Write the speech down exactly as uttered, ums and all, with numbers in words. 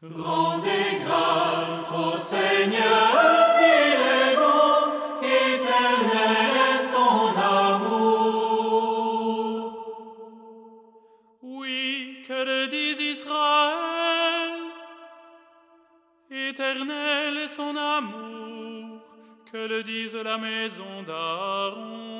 Rendez grâce au Seigneur, il est bon, éternel est son amour. Oui, que le dise Israël, éternel est son amour, que le dise la maison d'Aaron.